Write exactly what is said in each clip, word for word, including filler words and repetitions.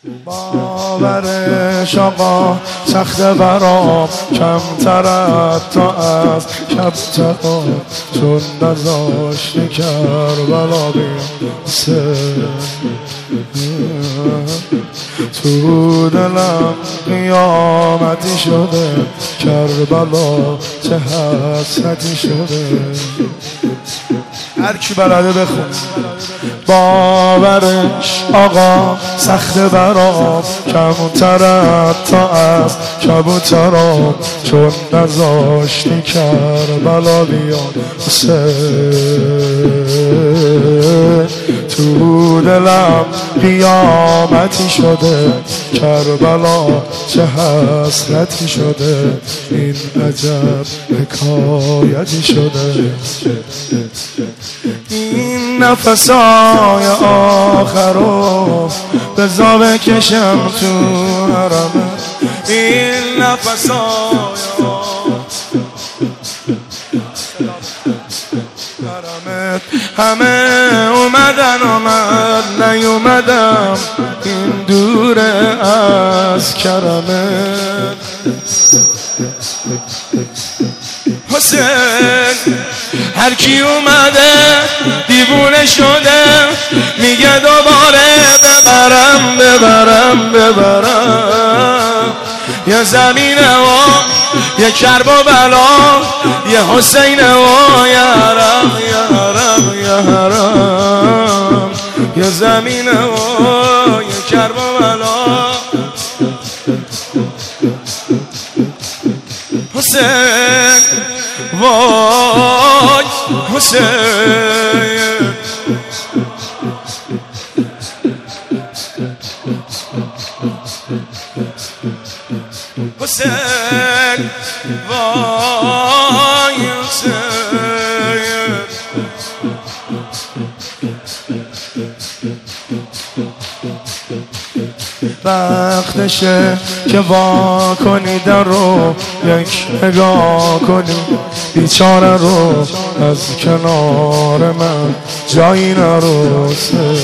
باورش آقا سخته برام، کمتر تا از شب ترام، چون نذاشتی کربلا بیسه تو دلم قیامتی شده، کربلا چه حسرتی شده. هر کی بلده بخون. باورش آقا سخته برام، کمتر تا از کبوترام، چون نذاشتی کربلا بیاد حسین تو دلم قیامتی شده، کربلا چه حسرتی شده، این عجب حکایتی شده. این نفسای آخرو بزا بکشم تو حرمه، این نفسای حرمت همه اومدن و من نیومدم، این دوره از کرمت. حسین هر کی اومده دیوونه شده، میگه دوباره ببرم ببرم ببرم، یه زمینه و یه کرب و بلا، یه حسینه و یه حرم یه حرم یه حرم، یه زمینه و یه کرب و بلا. حسین وای حسین، حسین وای حسین، وقتشه که وا کنی در رو، یک نگاه کنی بیچاره رو، از کنار من جایی نروسه.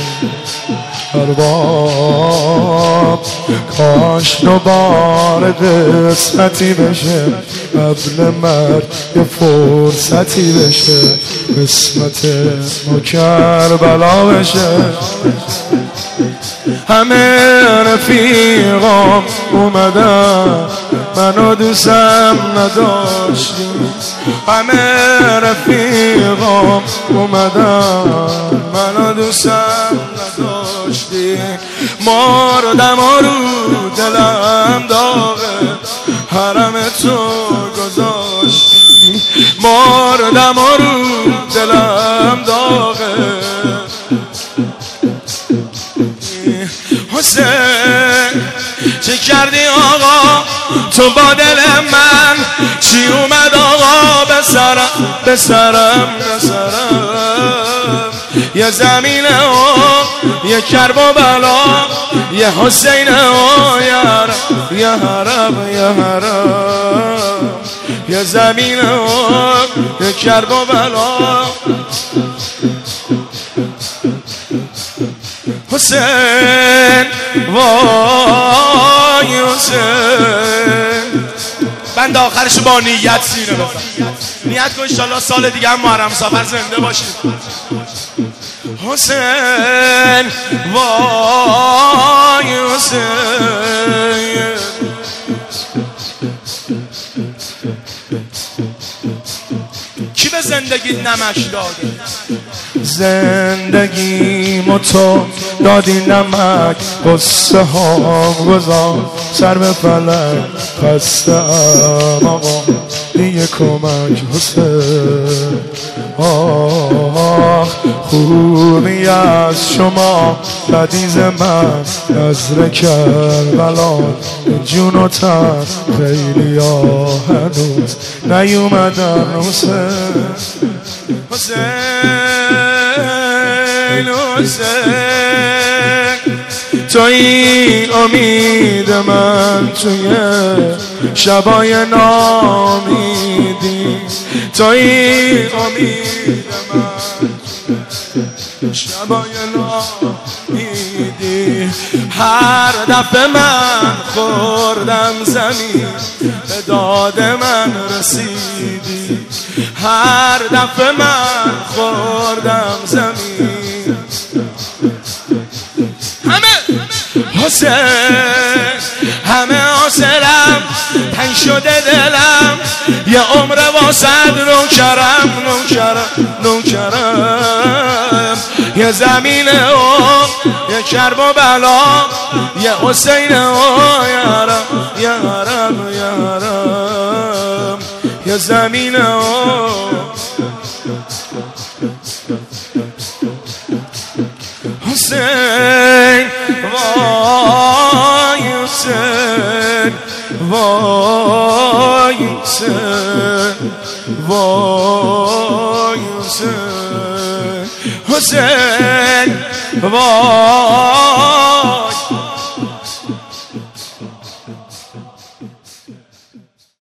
ارباب کاش دوباره قسمتی بشه، قبل مرگ یه فرصتی بشه، قسمت ما کربلا بشه. همه رفیقام اومدن منو دوستم نداشتی، همه رفیقام اومدن منو دوستم نداشتی، مردم و رو دلم داغه، حرم تو گذاشتی، مردم و رو دلم داغه. حسین چه کردی آقا تو با دل من، چی اومد آقا به سرم به سرم به سرم، یه زمینه و یه کرب و بلا، یه حسینه و یه حرم یه حرم یه حرم، یه زمینه و یه کرب و بلا. حسین وای حسین، بند آخرش با نیت سینه بزن، نیت کن انشالله سال دیگه هم محرم سفر زنده باشید. حسین وای حسین، کی به زندگی نمک داده؟ زندگی تو دادی نمک، قصه ها گذار سر به فلک، خسته ام آقا دیگه کمک. حسین آه خوبی از شما بدیز من، نظر کربلا جون و تن، خیلی ها هنوز نیومدن. حسین حسین حسین، توی امید من توی شبای نامیدی، توی امید من شبای نامیدی. رسیدی، هر دفعه من خوردم زمین به داد من رسیدی، هر دفعه من خوردم زمین. همه حسین همه حاصلم تنگ شده دلم، یه عمر واسد نوکرم نوکرم نوکرم، یه زمین و یه کرب و بلا، یه حسین و یارم یارم یارم، یه زمین و حسین وای حسین وای حسین وای حسین حسین وای